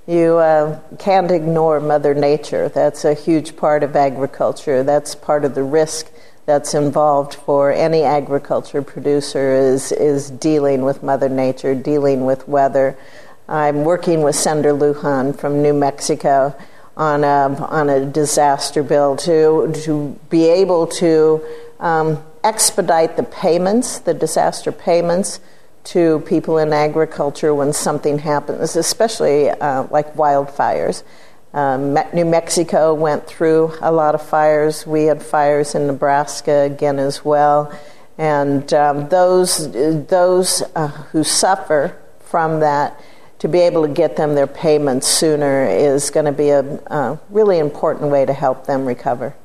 You can't ignore Mother Nature. That's a huge part of agriculture. That's part of the risk that's involved for any agriculture producer is dealing with Mother Nature, dealing with weather. I'm working with Senator Lujan from New Mexico on a disaster bill to be able to expedite the payments, the disaster payments, to people in agriculture when something happens, especially like wildfires. New Mexico went through a lot of fires. We had fires in Nebraska again as well. And those who suffer from that, to be able to get them their payments sooner is going to be a really important way to help them recover.